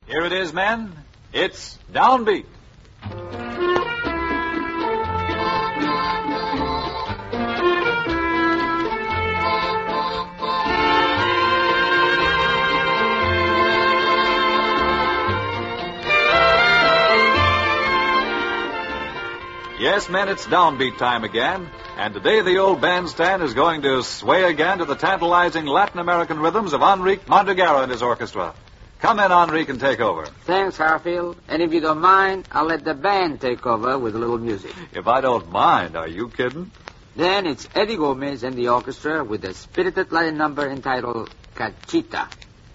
Here it is, men. It's Downbeat. Yes, men, it's Downbeat time again. And today the old bandstand is going to sway again to the tantalizing Latin American rhythms of Enrique Montegaro and his orchestra. Come in, Enrique, and take over. Thanks, Harfield. And if you don't mind, I'll let the band take over with a little music. If I don't mind, are you kidding? Then it's Eddie Gomez and the orchestra with a spirited Latin number entitled Cachita.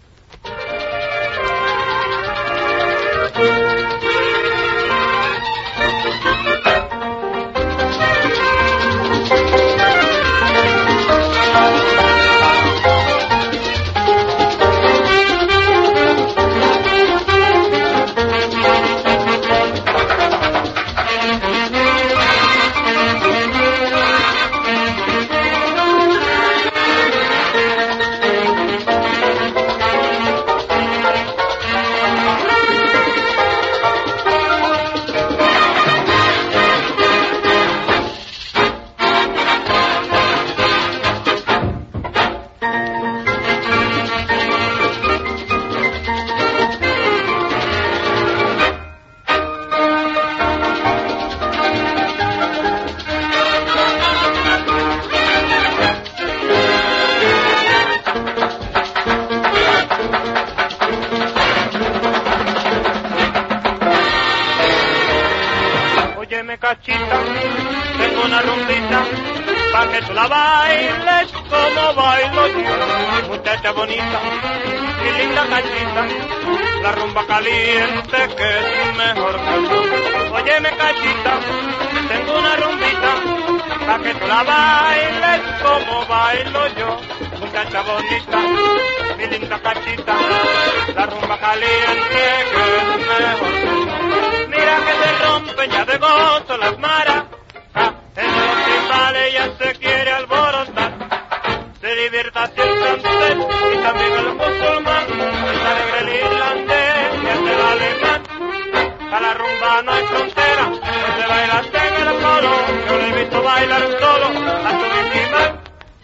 Cachita, tengo una rumbita, pa' que tú la bailes como bailo yo. Muchacha bonita, mi linda cachita, la rumba caliente que es mejor que tú. Óyeme cachita, tengo una rumbita, pa' que tú la bailes como bailo yo. Muchacha bonita, mi linda cachita, la rumba caliente que es mejor que tú. Mira que se rompen ya de gozo las maras, en los timbales ya se quiere alborotar. Se divierte así el francés y también el musulmán, es alegre el irlandés y hasta el alemán. A la rumba no hay frontera, no se baila en el polo, yo le he visto bailar solo a su víctima.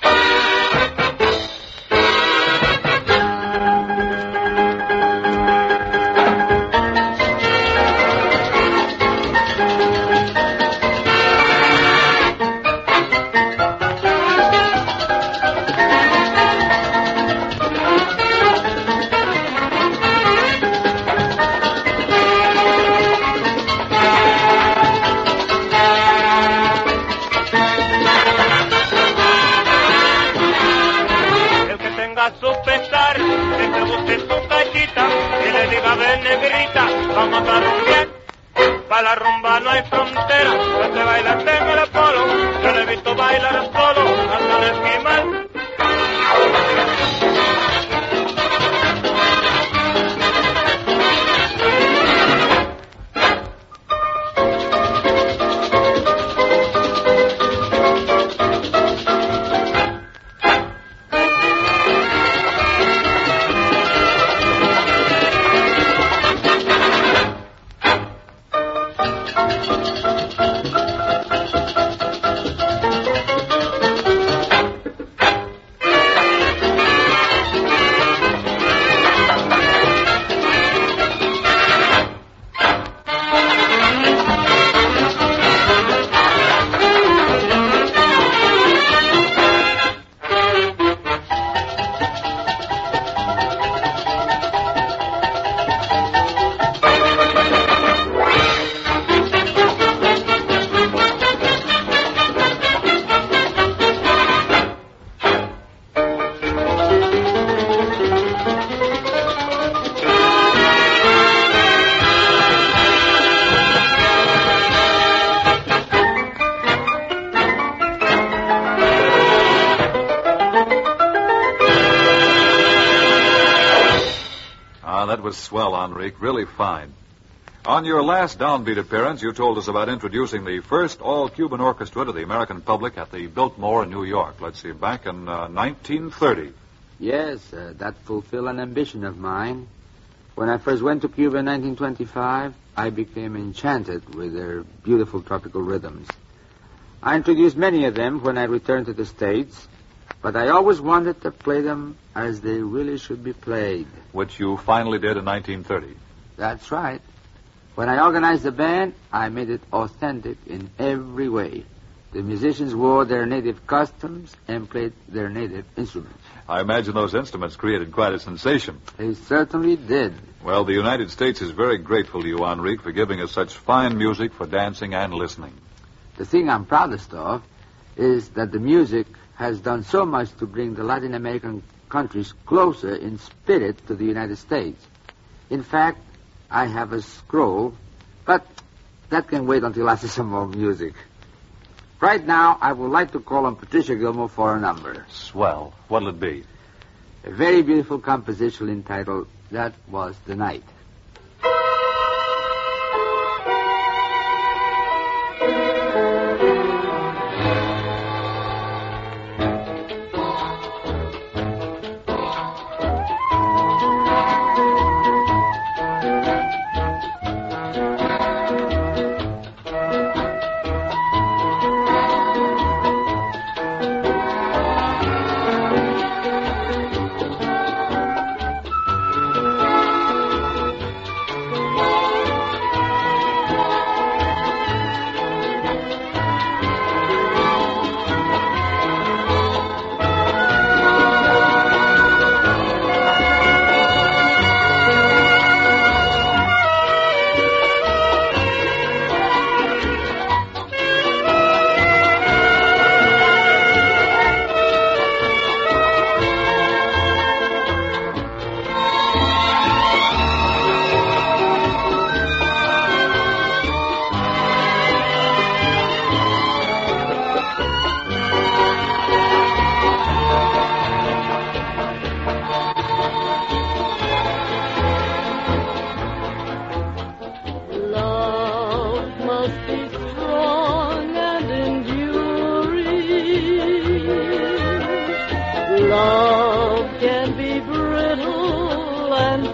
A su pesar, que se busque su cachita y le diga ven negrita, vamos a rumbear. Pa' la rumba no hay frontera, no se baila en el polo, yo le he visto bailar solo hasta el esquimal. That was swell, Enrique. Really fine. On your last Downbeat appearance, you told us about introducing the first all-Cuban orchestra to the American public at the Biltmore in New York. Let's see, back in 1930. Yes, that fulfilled an ambition of mine. When I first went to Cuba in 1925, I became enchanted with their beautiful tropical rhythms. I introduced many of them when I returned to the States, but I always wanted to play them as they really should be played. Which you finally did in 1930. That's right. When I organized the band, I made it authentic in every way. The musicians wore their native costumes and played their native instruments. I imagine those instruments created quite a sensation. They certainly did. Well, the United States is very grateful to you, Enrique, for giving us such fine music for dancing and listening. The thing I'm proudest of is that the music has done so much to bring the Latin American countries closer in spirit to the United States. In fact, I have a scroll, but that can wait until I see some more music. Right now, I would like to call on Patricia Gilmore for a number. Swell. What'll it be? A very beautiful composition entitled That Was the Night. Love can be brittle and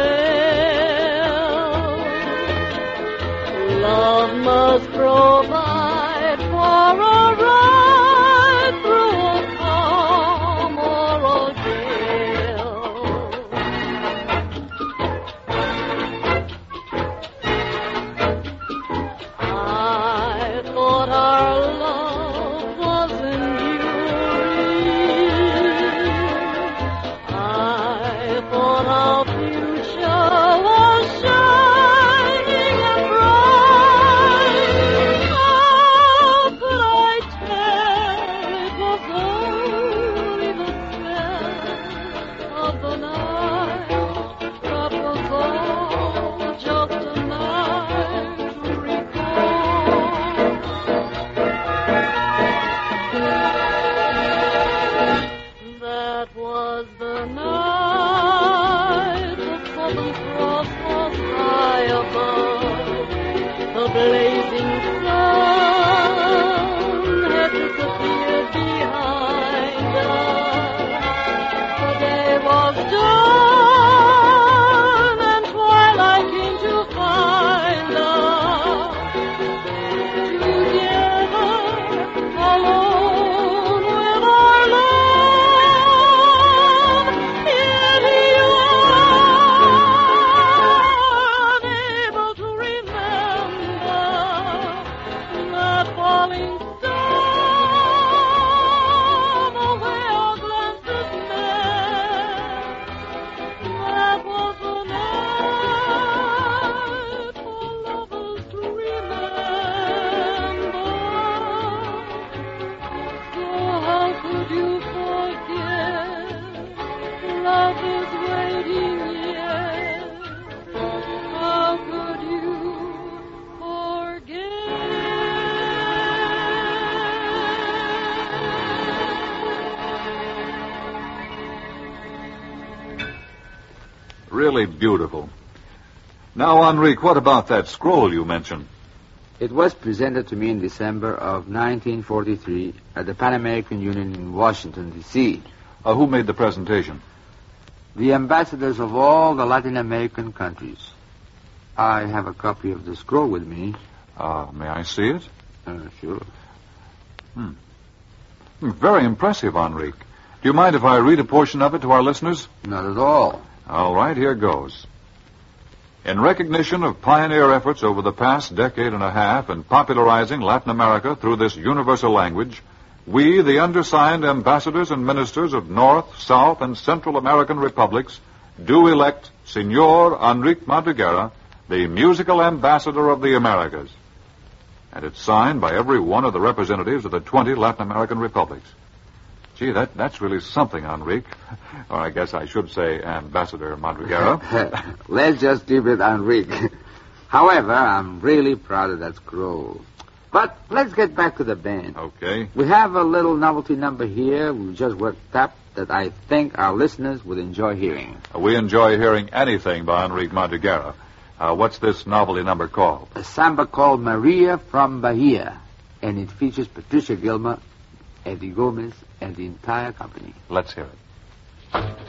frail. Love must provide for a ride through a calm or a gale. I thought our love was I thought our future was shining and bright. How could I tell it was only the smell of the night? That was all just a night to recall. That was the night the Southern Cross was high above. The blazing sun had disappeared behind us. The day was done and twilight came to find us together, alone with our love. Yet you are unable to remember that falling star, the way our glances met. That was the night for lovers to remember. So how could you forget? Love is waiting yet. How could you forget? Really beautiful. Now, Enrique, what about that scroll you mentioned? It was presented to me in December of 1943 at the Pan American Union in Washington, D.C. Who made the presentation? the ambassadors of all the Latin American countries. I have a copy of the scroll with me. May I see it? Sure. Very impressive, Enrique. Do you mind if I read a portion of it to our listeners? Not at all. All right, here goes. In recognition of pioneer efforts over the past decade and a half in popularizing Latin America through this universal language, we, the undersigned ambassadors and ministers of North, South, and Central American republics, do elect Senor Enrique Madriguera, the musical ambassador of the Americas. And it's signed by every one of the representatives of the 20 Latin American republics. Gee, that's really something, Enrique. Or I guess I should say Ambassador Madriguera. Let's just keep it Enrique. However, I'm really proud of that scroll. But let's get back to the band. Okay. We have a little novelty number here we just worked up that I think our listeners would enjoy hearing. We enjoy hearing anything by Enrique Madriguera. What's this novelty number called? A samba called Maria from Bahia. And it features Patricia Gilmer, Eddie Gomez, and the entire company. Let's hear it.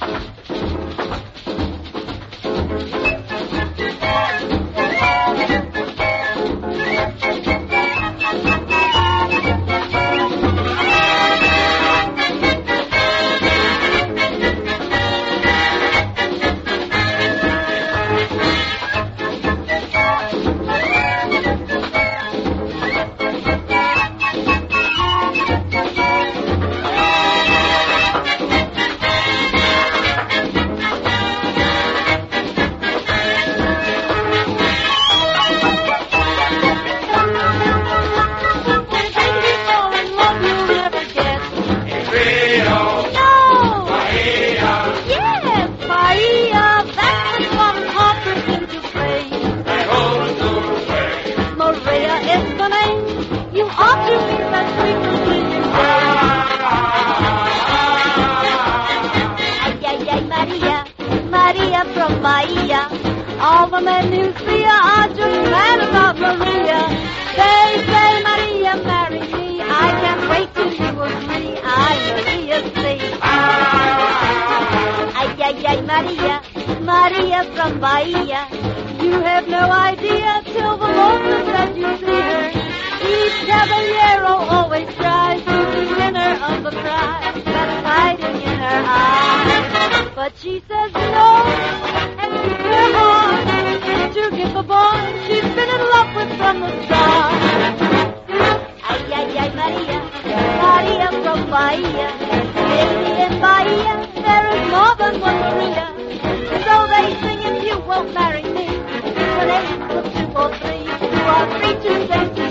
All the men who see her are just mad about Maria. They say, Maria, marry me. I can't wait till you agree. I'm Maria, see. Ay, ay, ay, Maria, Maria from Bahia. You have no idea till the moment that you see her. Each caballero always tries to be winner of the prize that's hiding in her eyes. But she says no, and keeps her heart to give the boy she's been in love with from the start. Ay, ay, ay, Maria, Maria from Bahia. In Bahia, there is more than one Maria. So they sing if you won't marry me. The names of 2 or 3, 2 or 3 to say.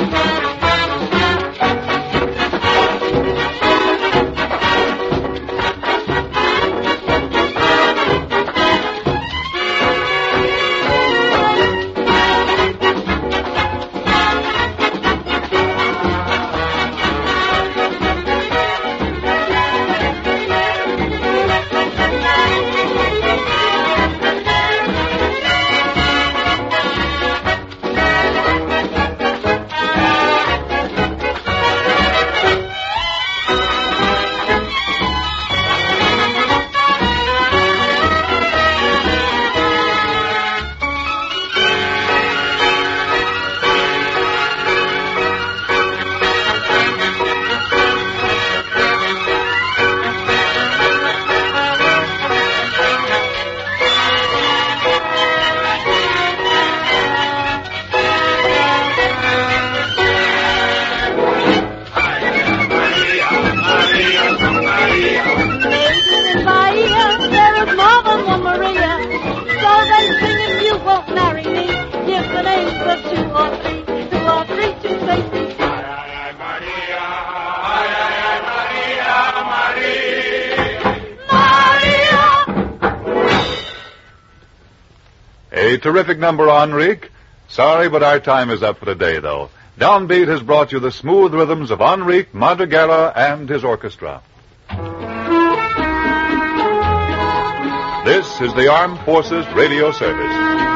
A terrific number, Enrique. Sorry, but our time is up for today, though. Downbeat has brought you the smooth rhythms of Enrique Madriguera and his orchestra. This is the Armed Forces Radio Service.